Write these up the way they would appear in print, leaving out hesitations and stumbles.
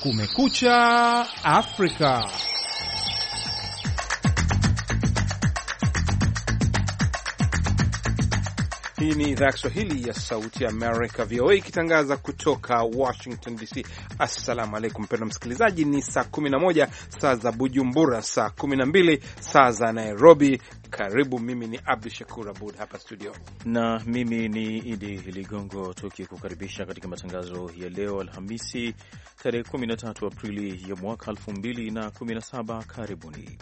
Kumekucha Afrika. Hii ni idhaa ya Kiswahili ya Sauti ya Amerika, VOA, ikitangaza kutoka Washington DC. Assalamu alaikum mpendwa msikilizaji, ni saa 11 saa za Bujumbura, saa 12 saa za Nairobi. Karibu, mimi ni Abdu Shakur Abud hapa studio, na mimi ni Idi Ligongo, tukikukaribisha katika matangazo ya leo Alhamisi tarehe 13 Aprili ya mwaka 2017. Karibuni.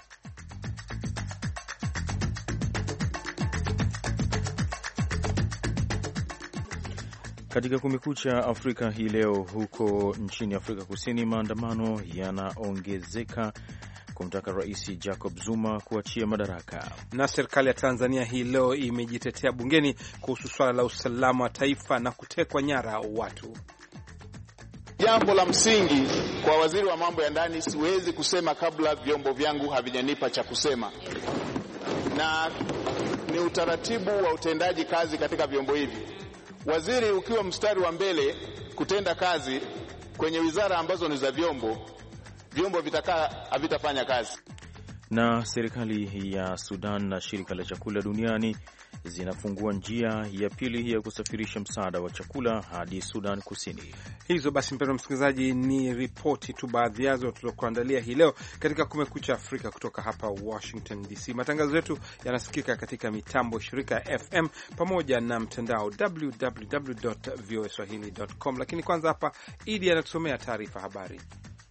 Katika Kumekucha Afrika hii leo, huko nchini Afrika Kusini, maandamano yanaongezeka kumtaka Rais Jacob Zuma kuachia madaraka. Na serikali ya Tanzania hii leo imejitetea bungeni kuhusu swala la usalama wa taifa na kutekwa nyara watu. Jambo la msingi kwa waziri wa mambo ya ndani, siwezi kusema kabla vyombo vyangu havijanipa cha kusema, na ni utaratibu wa utendaji kazi katika vyombo hivi. Waziri ukiwa mstari wa mbele kutenda kazi kwenye wizara ambazo ni za vyombo havitafanya kazi. Na serikali ya Sudan na shirika la chakula duniani zinafungua njia ya pili ya kusafirisha msaada wa chakula hadi Sudan Kusini. Hizo basi, mpendwa msikilizaji, ni ripoti tu baadhi yazo tulizokuandalia hii leo katika Kumekucha Afrika kutoka hapa Washington DC. Matangazo yetu yanasikika katika mitambo shirika ya FM pamoja na mtandao www.voaswahili.com. Lakini kwanza hapa Idi anatusomea taarifa habari.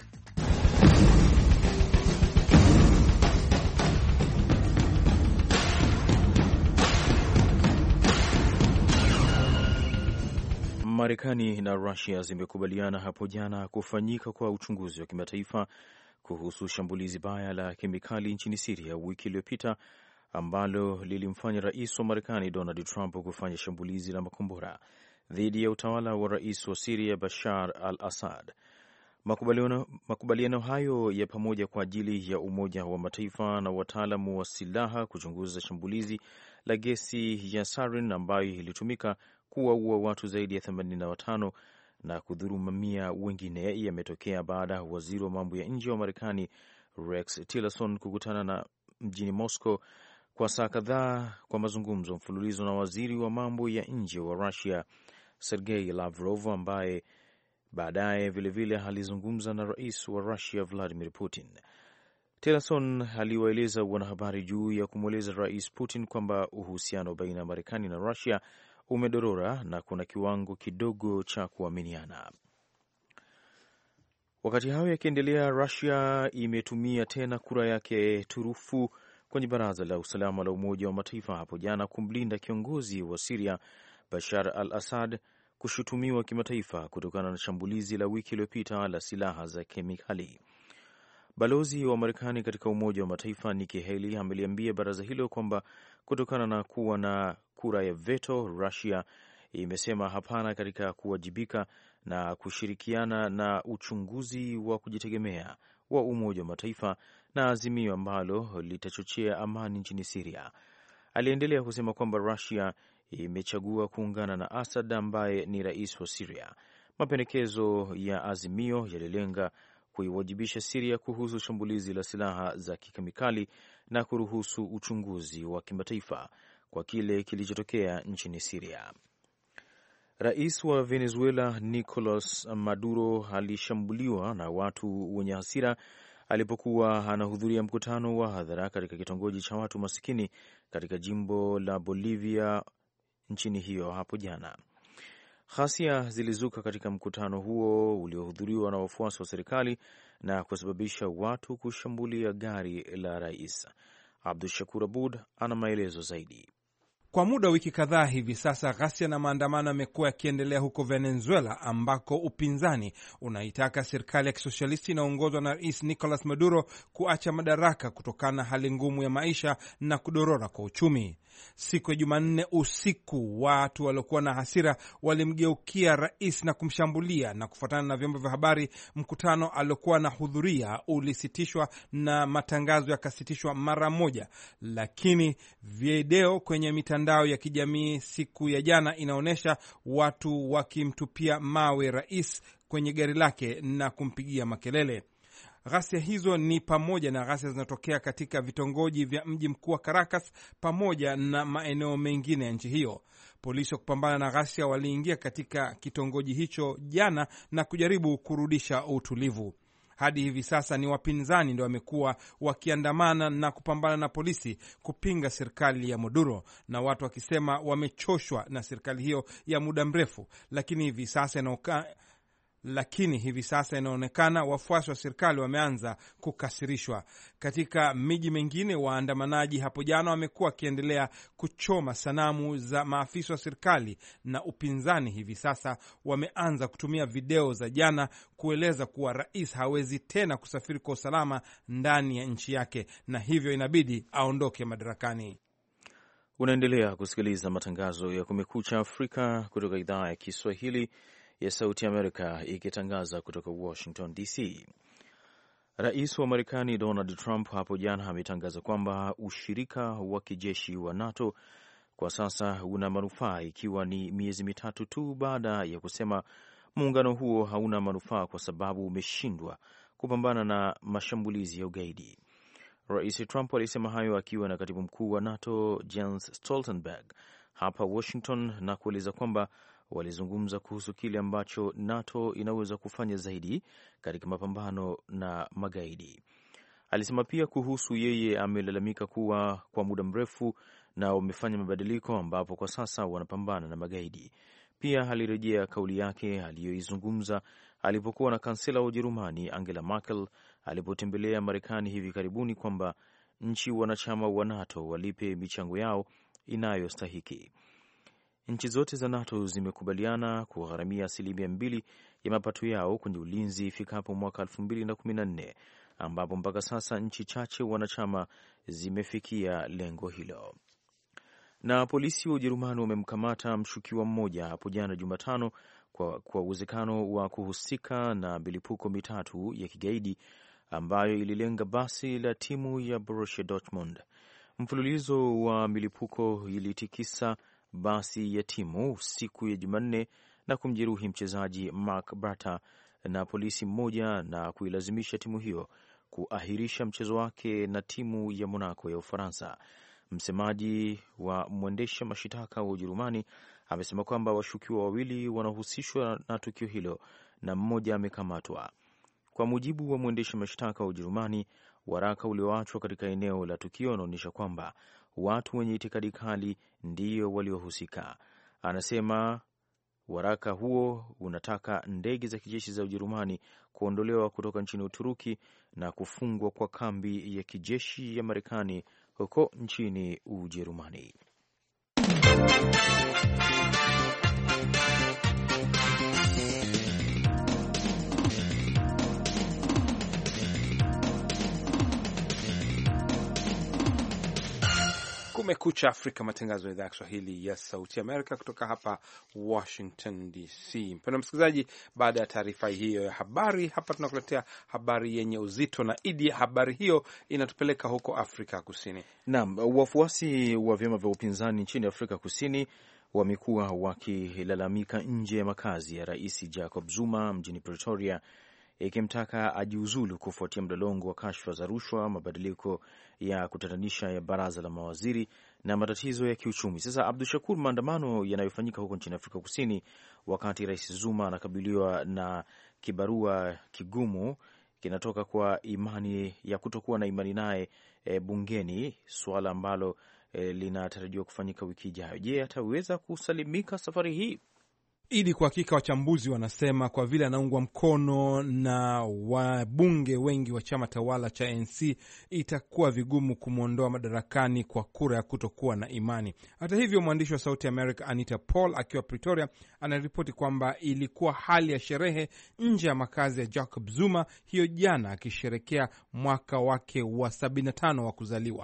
Marekani na Russia zimekubaliana hapo jana kufanyika kwa uchunguzi wa kimataifa kuhusu shambulizi baya la kemikali nchini Syria wiki iliyopita ambalo lilimfanya rais wa Marekani Donald Trump kufanya shambulizi la makombora dhidi ya utawala wa rais wa Syria Bashar al-Assad. Makubaliano hayo ya pamoja kwa ajili ya Umoja wa Mataifa na wataalamu wa silaha kuchunguza shambulizi la gesi ya sarin ambayo ilitumika kuwaua watu zaidi ya 85 na kudhuru mamia wengine yametokea baada ya waziri wa mambo ya nje wa Marekani Rex Tillerson kukutana na mjini Moscow kwa saa kadhaa kwa mazungumzo mfululizo na waziri wa mambo ya nje wa Russia Sergei Lavrov, ambaye baadaye vilevile alizungumza na rais wa Russia Vladimir Putin. Tillerson aliwaeleza wanahabari juu ya kumweleza Rais Putin kwamba uhusiano baina ya Marekani na Russia umedorora na kuna kiwango kidogo cha kuaminiana. Wakati hayo yakiendelea, Russia imetumia tena kura yake turufu kwenye Baraza la Usalama la Umoja wa Mataifa hapo jana kumlinda kiongozi wa Syria Bashar al-Assad kushutumiwa kimataifa kutokana na shambulizi la wiki iliyopita la silaha za kemikali. Balozi wa Marekani katika Umoja wa Mataifa Nikki Haley ameliambia baraza hilo kwamba kutokana na kuwa na kura ya veto, Russia imesema hapana katika kuwajibika na kushirikiana na uchunguzi wa kujitegemea wa Umoja wa Mataifa na azimio ambalo litachochea amani nchini Syria. Aliendelea kusema kwamba Russia imechagua kuungana na Assad ambaye ni rais wa Syria. Mapendekezo ya azimio yalilenga kuiwajibisha Syria kuhusu shambulizi la silaha za kikemikali na kuruhusu uchunguzi wa kimataifa kwa kile kilichotokea nchini Syria. Rais wa Venezuela Nicolas Maduro alishambuliwa na watu wenye hasira alipokuwa anahudhuria mkutano wa hadhara katika kitongoji cha watu masikini katika jimbo la Bolivia nchini hiyo hapo jana. Ghasia zilizuka katika mkutano huo uliohudhuriwa na wafuasi wa serikali na kusababisha watu kushambulia gari la rais. Abdu Shakur Abud ana maelezo zaidi. Kwa muda wa wiki kadhaa hivi sasa, ghasia na maandamano yamekuwa yakiendelea huko Venezuela, ambako upinzani unaitaka serikali ya kisosialisti inaongozwa na Rais Nicolas Maduro kuacha madaraka kutokana na hali ngumu ya maisha na kudorora kwa uchumi. Siku ya Jumanne usiku, watu waliokuwa na hasira walimgeukia rais na kumshambulia, na kufuatana na vyombo vya habari, mkutano aliokuwa anahudhuria ulisitishwa na matangazo yakasitishwa mara moja, lakini video kwenye mitandao mitandao ya kijamii siku ya jana inaonyesha watu wakimtupia mawe rais kwenye gari lake na kumpigia makelele. Ghasia hizo ni pamoja na ghasia zinatokea katika vitongoji vya mji mkuu wa Caracas pamoja na maeneo mengine ya nchi hiyo. Polisi wa kupambana na ghasia waliingia katika kitongoji hicho jana na kujaribu kurudisha utulivu. Hadi hivi sasa ni wapinzani ndio wamekuwa wakiandamana na kupambana na polisi kupinga serikali ya Maduro, na watu wakisema wamechoshwa na serikali hiyo ya muda mrefu, lakini hivi sasa inaonekana wafuasi wa serikali wameanza kukasirishwa. Katika miji mingine, waandamanaji hapo jana wamekuwa wakiendelea kuchoma sanamu za maafisa wa serikali, na upinzani hivi sasa wameanza kutumia video za jana kueleza kuwa rais hawezi tena kusafiri kwa usalama ndani ya nchi yake na hivyo inabidi aondoke madarakani. Unaendelea kusikiliza matangazo ya Kumekucha Afrika kutoka idhaa ya Kiswahili ya Sauti Amerika ikitangaza kutoka Washington DC. Rais wa Marekani Donald Trump hapo jana ametangaza kwamba ushirika wa kijeshi wa NATO kwa sasa una manufaa, ikiwa ni miezi mitatu tu baada ya kusema muungano huo hauna manufaa kwa sababu umeshindwa kupambana na mashambulizi ya ugaidi. Rais Trump alisema hayo akiwa na katibu mkuu wa NATO Jens Stoltenberg hapa Washington na kueleza kwamba walizungumza kuhusu kile ambacho NATO inaweza kufanya zaidi katika mapambano na magaidi. Alisema pia kuhusu yeye amelalamika kuwa kwa muda mrefu na wamefanya mabadiliko ambapo kwa sasa wanapambana na magaidi. Pia alirejea kauli yake aliyoizungumza alipokuwa na kansela wa Ujerumani Angela Merkel alipotembelea Marekani hivi karibuni kwamba nchi wanachama wa NATO walipe michango yao inayostahiki. Nchi zote za NATO zimekubaliana kugharamia 2% ya mapato yao kwenye ulinzi ifikapo mwaka 2014, ambapo mpaka sasa nchi chache wanachama zimefikia lengo hilo. Na polisi wa Ujerumani wamemkamata mshukiwa mmoja hapo jana Jumatano kwa uwezekano wa kuhusika na milipuko mitatu ya kigaidi ambayo ililenga basi la timu ya Borussia Dortmund. Mfululizo wa milipuko ilitikisa basi ya timu siku ya Jumanne na kumjeruhi mchezaji Marc Bartra na polisi mmoja na kuilazimisha timu hiyo kuahirisha mchezo wake na timu ya Monaco ya Ufaransa. Msemaji wa mwendesha mashitaka wa Ujerumani amesema kwamba washukiwa wawili wanahusishwa na tukio hilo na mmoja amekamatwa. Kwa mujibu wa mwendesha mashtaka wa Ujerumani, waraka ulioachwa katika eneo la tukio unaonyesha kwamba watu wenye itikadi kali ndio waliohusika. Anasema waraka huo unataka ndege za kijeshi za Ujerumani kuondolewa kutoka nchini Uturuki na kufungwa kwa kambi ya kijeshi ya Marekani huko nchini Ujerumani. Kumekucha Afrika, matangazo ya idhaa ya Kiswahili ya Sauti Amerika kutoka hapa Washington DC. Mpendwa msikilizaji, baada ya taarifa hiyo ya habari, hapa tunakuletea habari yenye uzito na idi. Habari hiyo inatupeleka huko Afrika Kusini. Naam, wafuasi wa vyama vya upinzani nchini Afrika Kusini wamekuwa wakilalamika nje ya makazi ya Rais Jacob Zuma mjini Pretoria, ikimtaka ajiuzulu kufuatia mlolongo wa kashfa za rushwa, mabadiliko ya kutatanisha ya baraza la mawaziri na matatizo ya kiuchumi. Sasa Abdul Shakur, maandamano yanayofanyika huko nchini Afrika Kusini wakati Rais Zuma anakabiliwa na kibarua kigumu kinatoka kwa imani ya kutokuwa na imani naye bungeni, suala ambalo linatarajiwa kufanyika wiki ijayo. Je, ataweza kusalimika safari hii? Ili kwa hakika wachambuzi wanasema kwa vile anaungwa mkono na wabunge wengi wa chama tawala cha ANC, itakuwa vigumu kumwondoa madarakani kwa kura ya kutokuwa na imani. Hata hivyo, mwandishi wa Sauti America Anita Paul akiwa Pretoria anaripoti kwamba ilikuwa hali ya sherehe nje ya makazi ya Jacob Zuma hiyo jana, akisherekea mwaka wake wa 75 wa kuzaliwa.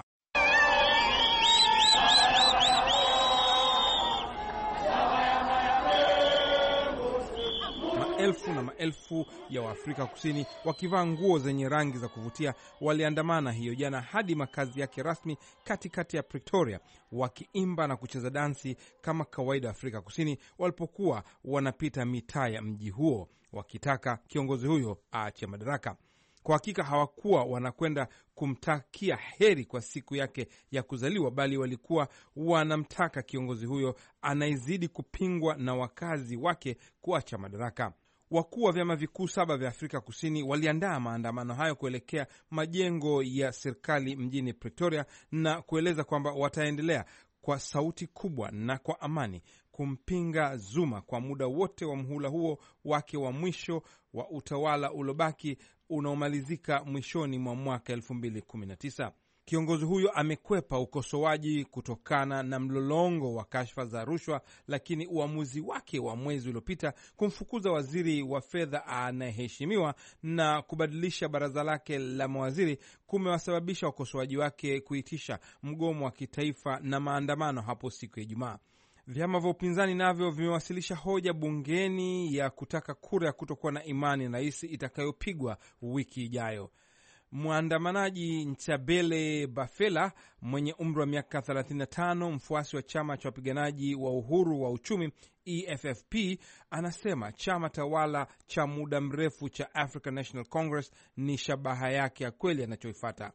Maelfu na maelfu ya Waafrika Kusini wakivaa nguo zenye rangi za kuvutia waliandamana hiyo jana hadi makazi yake rasmi katikati ya Pretoria, wakiimba na kucheza dansi kama kawaida Afrika Kusini walipokuwa wanapita mitaa ya mji huo wakitaka kiongozi huyo aache madaraka. Kwa hakika hawakuwa wanakwenda kumtakia heri kwa siku yake ya kuzaliwa, bali walikuwa wanamtaka kiongozi huyo anayezidi kupingwa na wakazi wake kuacha madaraka. Wakuu wa vyama vikuu 7 vya Afrika Kusini waliandaa maandamano hayo kuelekea majengo ya serikali mjini Pretoria na kueleza kwamba wataendelea kwa sauti kubwa na kwa amani kumpinga Zuma kwa muda wote wa mhula huo wake wa mwisho wa utawala ulobaki unaomalizika mwishoni mwa mwaka 2019. Kiongozi huyo amekwepa ukosoaji kutokana na mlolongo wa kashfa za rushwa, lakini uamuzi wake wa mwezi uliopita kumfukuza waziri wa fedha anayeheshimiwa na kubadilisha baraza lake la mawaziri kumewasababisha wakosoaji wake kuitisha mgomo wa kitaifa na maandamano hapo siku ya Ijumaa. Vyama vya upinzani navyo vimewasilisha hoja bungeni ya kutaka kura ya kutokuwa na imani na rais itakayopigwa wiki ijayo. Mwandamanaji Nchabele Bafela mwenye umri wa miaka 35, mfuasi wa chama cha wapiganaji wa uhuru wa uchumi EFFP, anasema chama tawala cha muda mrefu cha African National Congress ni shabaha yake ya kweli anachoifuata.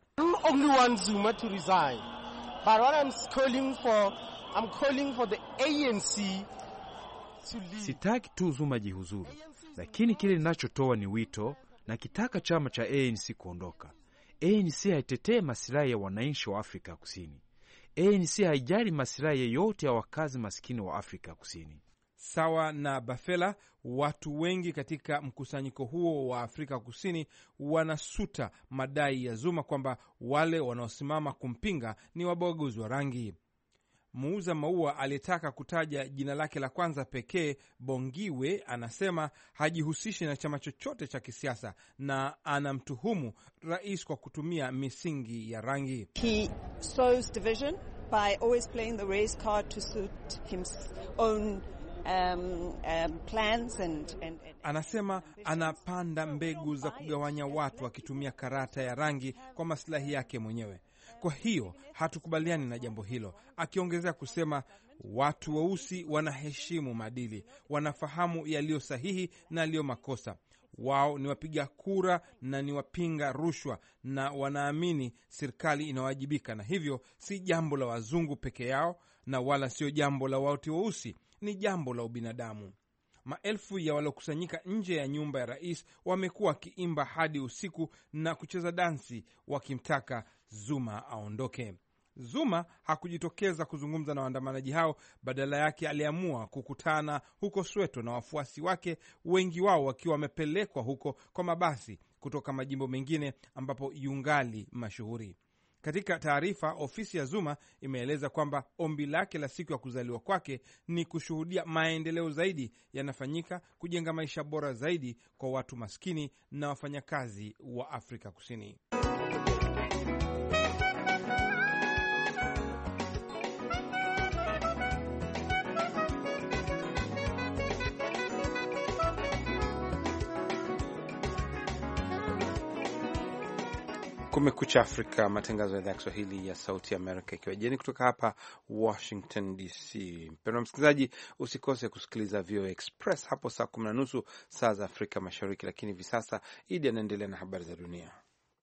Sitaki tu Zuma jihuzuru, lakini kile ninachotoa ni wito na kitaka chama cha ANC kuondoka. ANC haitetee masilahi ya wananchi wa Afrika Kusini. ANC haijali masilahi yeyote ya wakazi maskini wa Afrika Kusini. Sawa na Bafela, watu wengi katika mkusanyiko huo wa Afrika Kusini wanasuta madai ya Zuma kwamba wale wanaosimama kumpinga ni wabaguzi wa rangi. Muuza maua aliyetaka kutaja jina lake la kwanza pekee, Bongiwe, anasema hajihusishi na chama chochote cha kisiasa na anamtuhumu rais kwa kutumia misingi ya rangi. He sows division by always playing the race card to suit his own plans and anasema anapanda mbegu za kugawanya watu akitumia karata ya rangi kwa maslahi yake mwenyewe. Kwa hiyo hatukubaliani na jambo hilo, akiongezea kusema watu weusi wanaheshimu maadili, wanafahamu yaliyo sahihi na yaliyo makosa. Wao ni wapiga kura na ni wapinga rushwa na wanaamini serikali inawajibika, na hivyo si jambo la wazungu peke yao na wala sio jambo la watu weusi, ni jambo la ubinadamu. Maelfu ya waliokusanyika nje ya nyumba ya rais wamekuwa wakiimba hadi usiku na kucheza dansi wakimtaka Zuma aondoke. Zuma hakujitokeza kuzungumza na waandamanaji hao, badala yake aliamua kukutana huko Soweto na wafuasi wake, wengi wao wakiwa wamepelekwa huko kwa mabasi kutoka majimbo mengine ambapo yungali mashuhuri. Katika taarifa, ofisi ya Zuma imeeleza kwamba ombi lake la siku ya kuzaliwa kwake ni kushuhudia maendeleo zaidi yanafanyika kujenga maisha bora zaidi kwa watu maskini na wafanyakazi wa Afrika Kusini. Kumekucha Afrika, matangazo ya idhaa ya Kiswahili ya Sauti Amerika ikiwa jeni kutoka hapa Washington DC. Mpendwa msikilizaji, usikose kusikiliza VOA Express hapo saa 10:30 saa za Afrika Mashariki. Lakini hivi sasa Idi anaendelea na habari za dunia.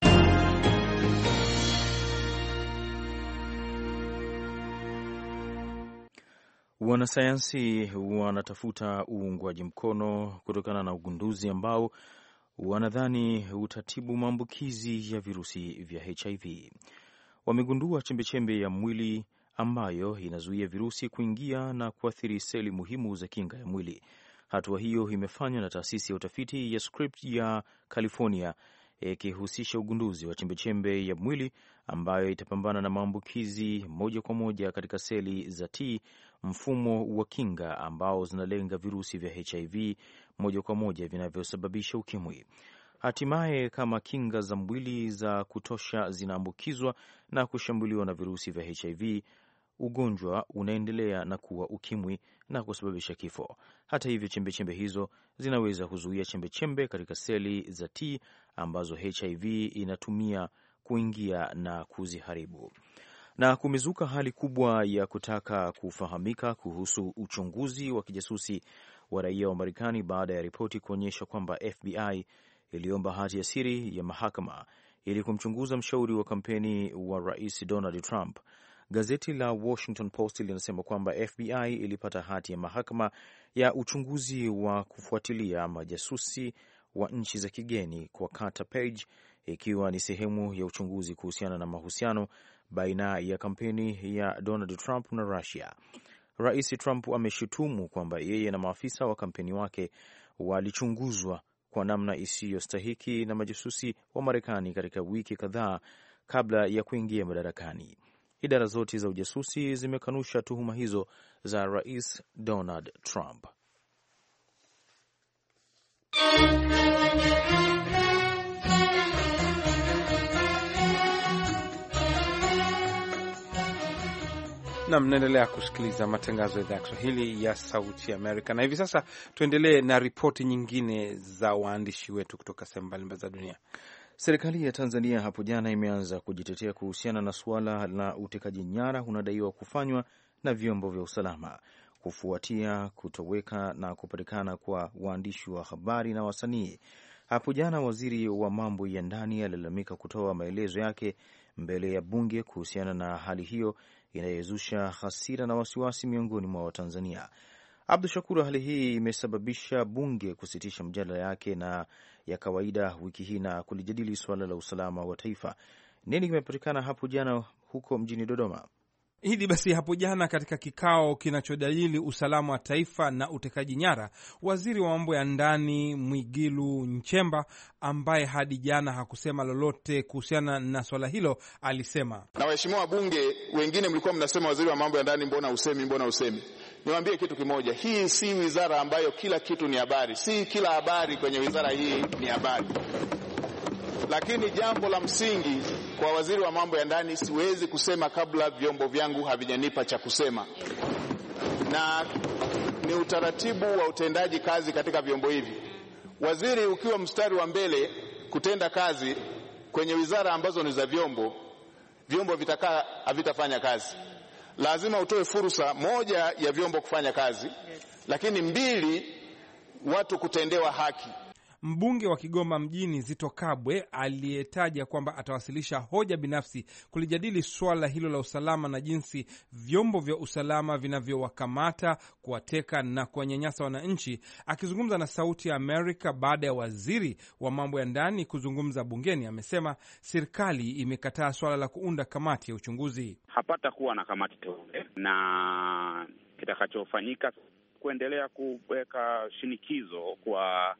Wanasayansi wanatafuta uungwaji mkono kutokana na ugunduzi ambao wanadhani utatibu maambukizi ya virusi vya HIV. Wamegundua chembechembe ya mwili ambayo inazuia virusi kuingia na kuathiri seli muhimu za kinga ya mwili. Hatua hiyo imefanywa na taasisi ya utafiti ya Scripps ya California, ikihusisha ugunduzi wa chembechembe ya mwili ambayo itapambana na maambukizi moja kwa moja katika seli za T, mfumo wa kinga ambao zinalenga virusi vya HIV moja kwa moja vinavyosababisha ukimwi. Hatimaye, kama kinga za mwili za kutosha zinaambukizwa na kushambuliwa na virusi vya HIV, ugonjwa unaendelea na kuwa ukimwi na kusababisha kifo. Hata hivyo, chembechembe hizo zinaweza kuzuia chembechembe katika seli za T ambazo HIV inatumia kuingia na kuziharibu. Na kumezuka hali kubwa ya kutaka kufahamika kuhusu uchunguzi wa kijasusi wa raia wa Marekani baada ya ripoti kuonyesha kwamba FBI iliomba hati ya siri ya mahakama ili kumchunguza mshauri wa kampeni wa Rais Donald Trump. Gazeti la Washington Post linasema kwamba FBI ilipata hati ya mahakama ya uchunguzi wa kufuatilia majasusi wa nchi za kigeni kwa Carter Page, ikiwa ni sehemu ya uchunguzi kuhusiana na mahusiano baina ya kampeni ya Donald Trump na Russia. Rais Trump ameshutumu kwamba yeye na maafisa wa kampeni wake walichunguzwa kwa namna isiyostahiki na majasusi wa Marekani katika wiki kadhaa kabla ya kuingia madarakani. Idara zote za ujasusi zimekanusha tuhuma hizo za Rais Donald Trump. Na mnaendelea kusikiliza matangazo ya idhaa ya Kiswahili ya Sauti Amerika. Na hivi sasa tuendelee na ripoti nyingine za waandishi wetu kutoka sehemu mbalimbali za dunia. Serikali ya Tanzania hapo jana imeanza kujitetea kuhusiana na suala la utekaji nyara unadaiwa kufanywa na vyombo vya usalama kufuatia kutoweka na kupatikana kwa waandishi wa habari na wasanii. Hapo jana waziri wa mambo ya ndani alilalamika kutoa maelezo yake mbele ya bunge kuhusiana na hali hiyo inayozusha hasira na wasiwasi miongoni mwa Watanzania. Abdu Shakur, hali hii imesababisha bunge kusitisha mjadala yake na ya kawaida wiki hii na kulijadili suala la usalama wa taifa. Nini kimepatikana hapo jana huko mjini Dodoma? Hidi basi, hapo jana katika kikao kinachodalili usalama wa taifa na utekaji nyara, waziri wa mambo ya ndani Mwigulu Nchemba, ambaye hadi jana hakusema lolote kuhusiana na swala hilo, alisema, na waheshimiwa wabunge wengine mlikuwa mnasema waziri wa mambo ya ndani, mbona usemi? Niwaambie kitu kimoja, hii si wizara ambayo kila kitu ni habari. Si kila habari kwenye wizara hii ni habari. Lakini jambo la msingi kwa waziri wa mambo ya ndani, siwezi kusema kabla vyombo vyangu havijanipa cha kusema, na ni utaratibu wa utendaji kazi katika vyombo hivi. Waziri ukiwa mstari wa mbele kutenda kazi kwenye wizara ambazo ni za vyombo vitakaa havitafanya kazi. Lazima utoe fursa, moja, ya vyombo kufanya kazi, lakini mbili, watu kutendewa haki. Mbunge wa Kigoma mjini Zito Kabwe aliyetaja kwamba atawasilisha hoja binafsi kulijadili swala hilo la usalama na jinsi vyombo vya usalama vinavyowakamata, kuwateka na kuwanyanyasa wananchi. Akizungumza na Sauti ya Amerika baada ya waziri wa mambo ya ndani kuzungumza bungeni, amesema serikali imekataa swala la kuunda kamati ya uchunguzi. Hapata kuwa na kamati teule, na kitakachofanyika kuendelea kuweka shinikizo kwa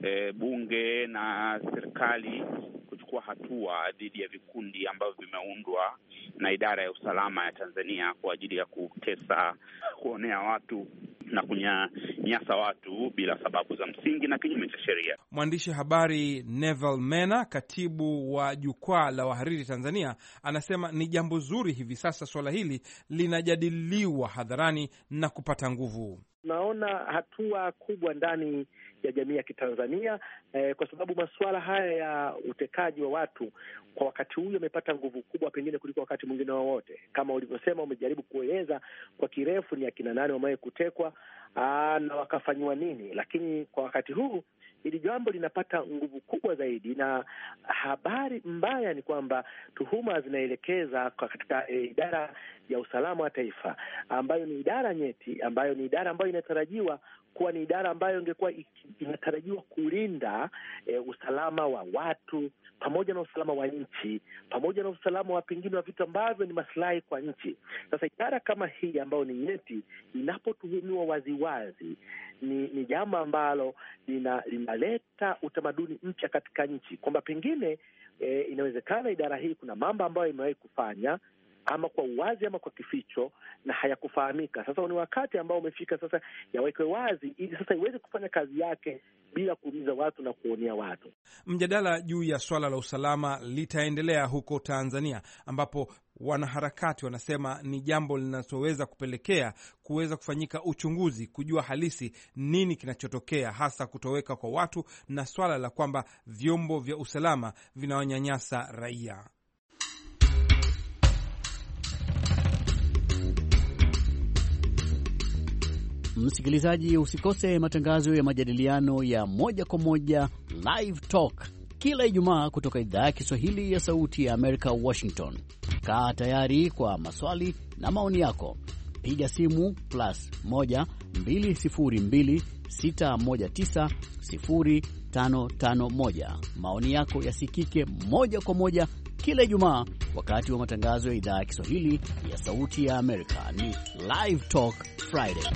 bunge na serikali kuchukua hatua dhidi ya vikundi ambavyo vimeundwa na idara ya usalama ya Tanzania kwa ajili ya kutesa, kuonea watu na kunyanyasa watu bila sababu za msingi na kinyume cha sheria. Mwandishi habari Neville Mena, katibu wa Jukwaa la Wahariri Tanzania, anasema ni jambo zuri hivi sasa swala hili linajadiliwa hadharani na kupata nguvu. Naona hatua kubwa ndani ya jamii ya Kitanzania kwa sababu masuala haya ya utekaji wa watu kwa wakati huu yamepata nguvu kubwa pengine kuliko wakati mwingine wowote. Kama ulivyosema, umejaribu kueleza kwa kirefu ni akina nani wamewahi kutekwa na wakafanywa nini, lakini kwa wakati huu hili jambo linapata nguvu kubwa zaidi, na habari mbaya ni kwamba tuhuma zinaelekeza katika idara ya usalama wa taifa, ambayo ni idara nyeti, ambayo ni idara ambayo inatarajiwa kuwa ni idara ambayo ingekuwa inatarajiwa kulinda usalama wa watu pamoja na usalama wa nchi, pamoja na usalama wa pengine wa vitu ambavyo ni maslahi kwa nchi. Sasa idara kama hii ambayo ni nyeti inapotuhumiwa waziwazi, ni jambo ambalo linaleta utamaduni mpya katika nchi, kwamba pengine inawezekana idara hii kuna mambo ambayo imewahi kufanya ama kwa uwazi ama kwa kificho na hayakufahamika. Sasa ni wakati ambao umefika sasa yawekwe wazi ili sasa iweze kufanya kazi yake bila kuumiza watu na kuonea watu. Mjadala juu ya swala la usalama litaendelea huko Tanzania, ambapo wanaharakati wanasema ni jambo linaloweza kupelekea kuweza kufanyika uchunguzi kujua halisi nini kinachotokea, hasa kutoweka kwa watu na swala la kwamba vyombo vya usalama vinawanyanyasa raia. Msikilizaji, usikose matangazo ya majadiliano ya moja kwa moja Live Talk kila Ijumaa kutoka idhaa ya Kiswahili ya Sauti ya Amerika, Washington. Kaa tayari kwa maswali na maoni yako. Piga simu +1 202 619 0551. Maoni yako yasikike moja kwa moja kila Ijumaa wakati wa matangazo ya idhaa ya Kiswahili ya Sauti ya Amerika. Ni Live Talk Friday.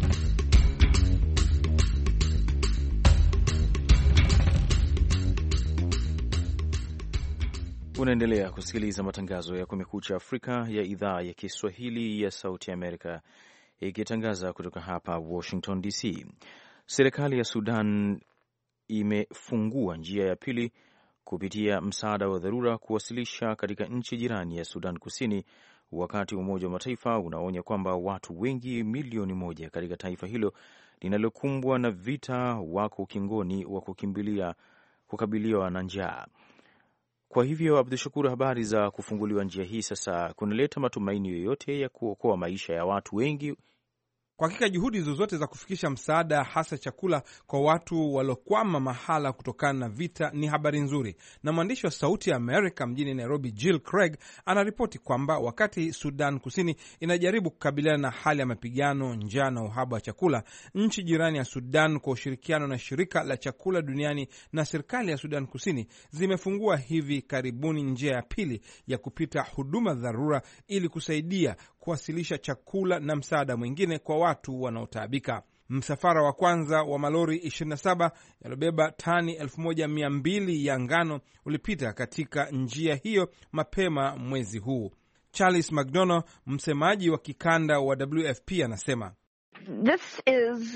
Unaendelea kusikiliza matangazo ya Kumekucha Afrika ya idhaa ya Kiswahili ya Sauti ya Amerika ikitangaza kutoka hapa Washington DC. Serikali ya Sudan imefungua njia ya pili kupitia msaada wa dharura kuwasilisha katika nchi jirani ya Sudan Kusini, wakati Umoja wa Mataifa unaonya kwamba watu wengi milioni 1 katika taifa hilo linalokumbwa na vita wako ukingoni wa kukabiliwa na njaa. Kwa hivyo, Abdu Shakur, habari za kufunguliwa njia hii sasa kunaleta matumaini yoyote ya kuokoa maisha ya watu wengi? Kwa hakika juhudi zozote za kufikisha msaada, hasa chakula, kwa watu waliokwama mahala kutokana na vita ni habari nzuri. Na mwandishi wa Sauti ya Amerika mjini Nairobi, Jill Craig, anaripoti kwamba wakati Sudan Kusini inajaribu kukabiliana na hali ya mapigano, njaa na uhaba wa chakula, nchi jirani ya Sudan kwa ushirikiano na Shirika la Chakula Duniani na serikali ya Sudan Kusini zimefungua hivi karibuni njia ya pili ya kupita huduma dharura ili kusaidia kuwasilisha chakula na msaada mwingine kwa watu wanaotaabika. Msafara wa kwanza wa malori 27 yaliyobeba tani 1200 ya ngano ulipita katika njia hiyo mapema mwezi huu. Charles McDonough, msemaji wa kikanda wa WFP, anasema This is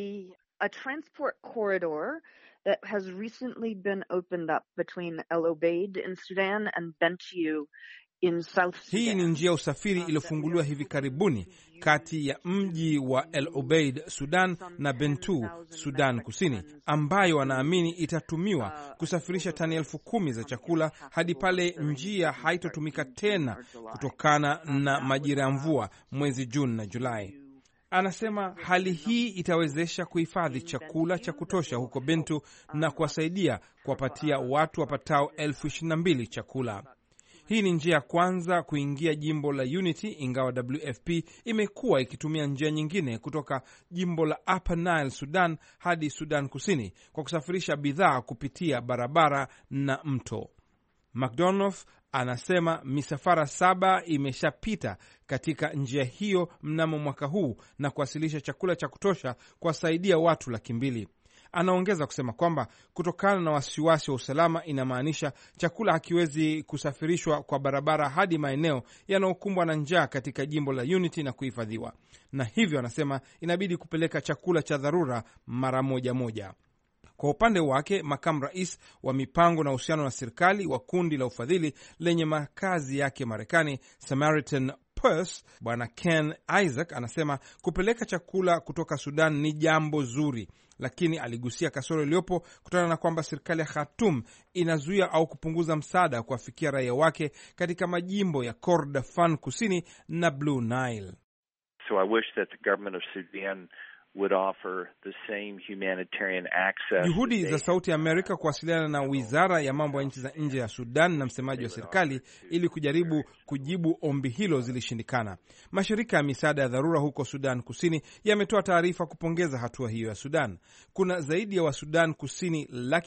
a transport corridor that has recently been opened up between El Obeid in Sudan and Bentiu in South Sudan. Hii ni njia ya usafiri iliyofunguliwa hivi karibuni kati ya mji wa El Obeid, Sudan na Bentiu, Sudan Kusini, ambayo wanaamini itatumiwa kusafirisha tani 10,000 za chakula hadi pale njia haitotumika tena kutokana na majira ya mvua mwezi Juni na Julai. Anasema hali hii itawezesha kuhifadhi chakula cha kutosha huko Bentiu na kuwasaidia kuwapatia watu wapatao 22,000 chakula. Hii ni njia ya kwanza kuingia jimbo la Unity, ingawa WFP imekuwa ikitumia njia nyingine kutoka jimbo la Upper Nile, Sudan hadi Sudan Kusini kwa kusafirisha bidhaa kupitia barabara na mto. McDonough anasema misafara 7 imeshapita katika njia hiyo mnamo mwaka huu na kuwasilisha chakula cha kutosha kuwasaidia watu 200,000. Anaongeza kusema kwamba kutokana na wasiwasi wa usalama, inamaanisha chakula hakiwezi kusafirishwa kwa barabara hadi maeneo yanayokumbwa na njaa katika jimbo la Unity na kuhifadhiwa, na hivyo anasema inabidi kupeleka chakula cha dharura mara moja. Kwa upande wake, makamu rais wa mipango na uhusiano na serikali wa kundi la ufadhili lenye makazi yake Marekani, Samaritan Purse, Bwana Ken Isaac, anasema kupeleka chakula kutoka Sudan ni jambo zuri, lakini aligusia kasoro iliyopo kutokana na kwamba serikali ya Khartoum inazuia au kupunguza msaada kuwafikia raia wake katika majimbo ya Kordofan Kusini na Blue Nile. So I wish that the government of Sudan would offer the same humanitarian access. Juhudi za Sauti ya Amerika kuwasiliana na Wizara ya Mambo ya Nchi za Nje ya Sudan na msemaji wa serikali ili kujaribu kujibu ombi hilo zilishindikana. Mashirika ya misaada ya dharura huko Sudan Kusini yametoa taarifa kupongeza hatua hiyo ya Sudan. Kuna zaidi ya Wasudan Kusini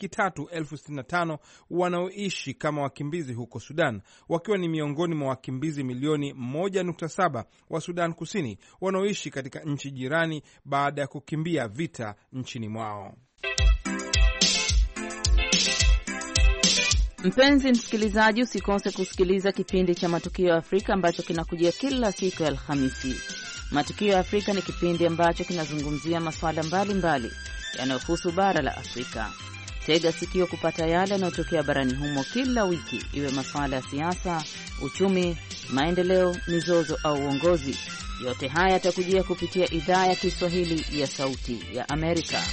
365,000 wanaoishi kama wakimbizi huko Sudan, wakiwa ni miongoni mwa wakimbizi milioni 1.7 wa Sudan Kusini wanaoishi katika nchi jirani baada ya kukimbia vita nchini mwao. Mpenzi msikilizaji, usikose kusikiliza kipindi cha Matukio ya Afrika ambacho kinakujia kila siku ya Alhamisi. Matukio ya Afrika ni kipindi ambacho kinazungumzia masuala mbalimbali yanayohusu bara la Afrika. Tega sikio kupata yale yanayotokea barani humo kila wiki, iwe masuala ya siasa, uchumi, maendeleo, mizozo au uongozi. Yote haya yatakujia kupitia idhaa ya Kiswahili ya Sauti ya Amerika.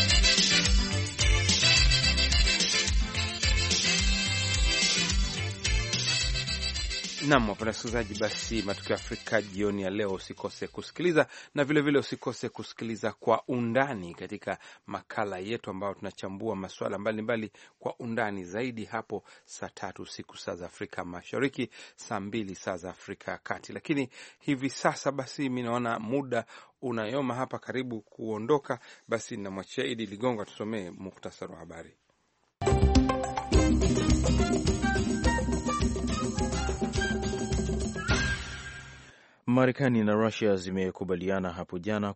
Naam, wapenda wasikilizaji, basi matukio ya Afrika jioni ya leo usikose kusikiliza, na vile vile usikose kusikiliza Kwa Undani katika makala yetu ambayo tunachambua masuala mbalimbali kwa undani zaidi hapo saa 3 usiku saa za Afrika Mashariki, saa 2 saa za Afrika ya Kati. Lakini hivi sasa basi mimi naona muda unayoma hapa karibu kuondoka, basi namwachia Idi Ligongo atusomee muktasari wa habari. Marekani na Russia zimekubaliana hapo jana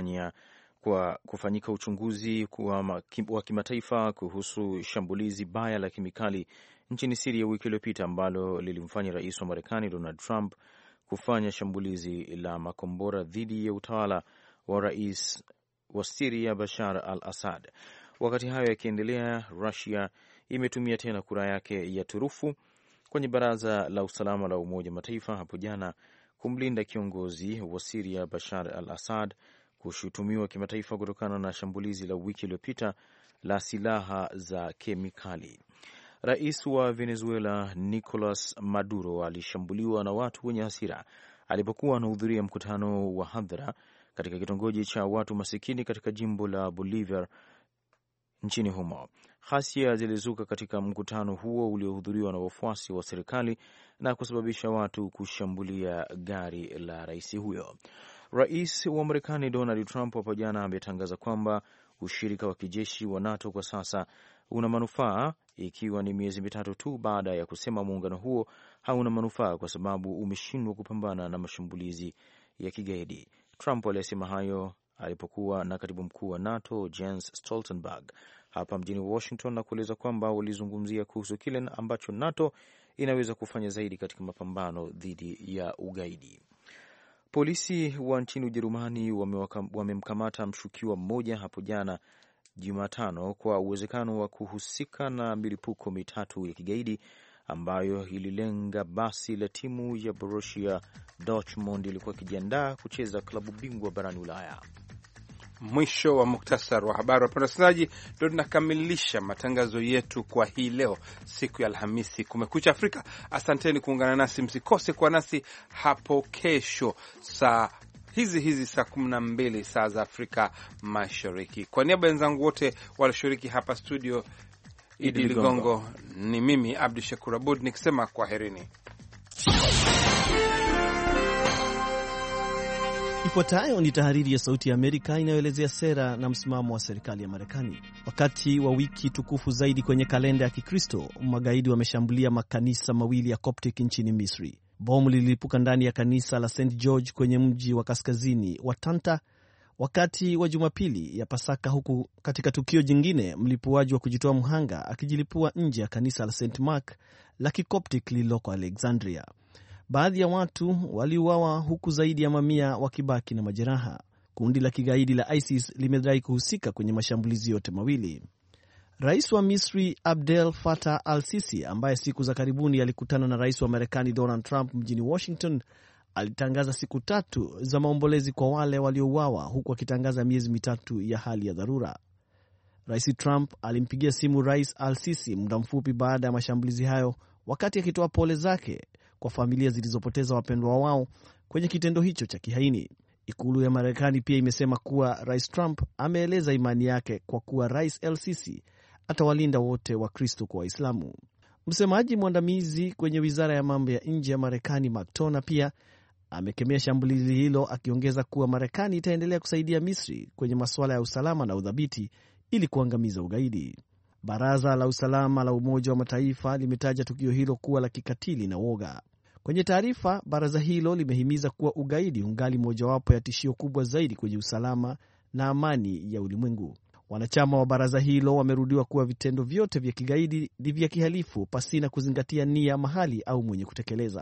kufanyika uchunguzi wa kimataifa kuhusu shambulizi baya la kemikali nchini Syria wiki iliyopita ambalo lilimfanya rais wa Marekani Donald Trump kufanya shambulizi la makombora dhidi ya utawala wa rais wa Syria Bashar al-Assad. Wakati hayo yakiendelea, Russia imetumia tena kura yake ya turufu kwenye Baraza la Usalama la Umoja wa Mataifa hapo jana kumlinda kiongozi wa Syria Bashar al-Assad kushutumiwa kimataifa kutokana na shambulizi la wiki iliyopita la silaha za kemikali. Rais wa Venezuela Nicolas Maduro alishambuliwa na watu wenye hasira alipokuwa anahudhuria mkutano wa hadhara katika kitongoji cha watu masikini katika jimbo la Bolívar nchini humo. Ghasia zilizuka katika mkutano huo uliohudhuriwa na wafuasi wa serikali na kusababisha watu kushambulia gari la rais huyo. Rais wa Marekani Donald Trump hapo jana ametangaza kwamba ushirika wa kijeshi wa NATO kwa sasa una manufaa, ikiwa ni miezi mitatu tu baada ya kusema muungano huo hauna manufaa kwa sababu umeshindwa kupambana na mashambulizi ya kigaidi. Trump alisema hayo alipokuwa na katibu mkuu wa NATO Jens Stoltenberg hapa mjini Washington na kueleza kwamba walizungumzia kuhusu kile ambacho NATO inaweza kufanya zaidi katika mapambano dhidi ya ugaidi. Polisi wa nchini Ujerumani wamemkamata mshukiwa mmoja hapo jana Jumatano kwa uwezekano wa kuhusika na milipuko mitatu ya kigaidi ambayo ililenga basi la timu ya Borussia Dortmund ilikuwa ikijiandaa kucheza klabu bingwa barani Ulaya. Mwisho wa muktasar wa habari. Wapenda wasikilizaji, ndio tunakamilisha matangazo yetu kwa hii leo, siku ya Alhamisi, Kumekucha Afrika. Asanteni kuungana nasi, msikose kwa nasi hapo kesho saa hizi saa 12 saa za Afrika Mashariki. Kwa niaba ya wenzangu wote walioshiriki hapa studio, Idi Ligongo, ni mimi Abdi Shakur Abud nikisema kwaherini. Ifuatayo ni tahariri ya Sauti ya Amerika inayoelezea sera na msimamo wa serikali ya Marekani. Wakati wa wiki tukufu zaidi kwenye kalenda ya Kikristo, magaidi wameshambulia makanisa mawili ya Coptic nchini Misri. Bomu lilipuka ndani ya kanisa la St. George kwenye mji wa kaskazini wa Tanta wakati wa Jumapili ya Pasaka, huku katika tukio jingine mlipuaji wa kujitoa mhanga akijilipua nje ya kanisa la St. Mark la Kikoptic lililoko Alexandria. Baadhi ya watu waliuawa huku zaidi ya mamia wakibaki na majeraha. Kundi la kigaidi la ISIS limedai kuhusika kwenye mashambulizi yote mawili. Rais wa Misri Abdel Fattah al-Sisi, ambaye siku za karibuni alikutana na rais wa Marekani Donald Trump mjini Washington, alitangaza siku 3 za maombolezi kwa wale waliouawa, huku akitangaza miezi mitatu ya hali ya dharura. Rais Trump alimpigia simu Rais al-Sisi muda mfupi baada ya mashambulizi hayo, wakati akitoa pole zake kwa familia zilizopoteza wapendwa wao kwenye kitendo hicho cha kihaini. Ikulu ya Marekani pia imesema kuwa Rais Trump ameeleza imani yake kwa kuwa Rais el-Sisi atawalinda wote wa Kristo kwa Waislamu. Msemaji mwandamizi kwenye wizara ya mambo ya nje ya Marekani Mark Toner pia amekemea shambulizi hilo, akiongeza kuwa Marekani itaendelea kusaidia Misri kwenye masuala ya usalama na udhabiti ili kuangamiza ugaidi. Baraza la Usalama la Umoja wa Mataifa limetaja tukio hilo kuwa la kikatili na woga. Kwenye taarifa, baraza hilo limehimiza kuwa ugaidi ungali mojawapo ya tishio kubwa zaidi kwenye usalama na amani ya ulimwengu. Wanachama wa baraza hilo wamerudiwa kuwa vitendo vyote vya kigaidi ni vya kihalifu pasina kuzingatia nia, mahali au mwenye kutekeleza.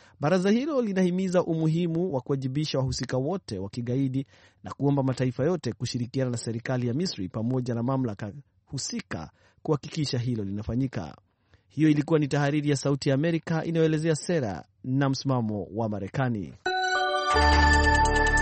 Baraza hilo linahimiza umuhimu wa kuwajibisha wahusika wote wa kigaidi na kuomba mataifa yote kushirikiana na serikali ya Misri pamoja na mamlaka husika kuhakikisha hilo linafanyika. Hiyo ilikuwa ni tahariri ya Sauti ya Amerika inayoelezea sera na msimamo wa Marekani.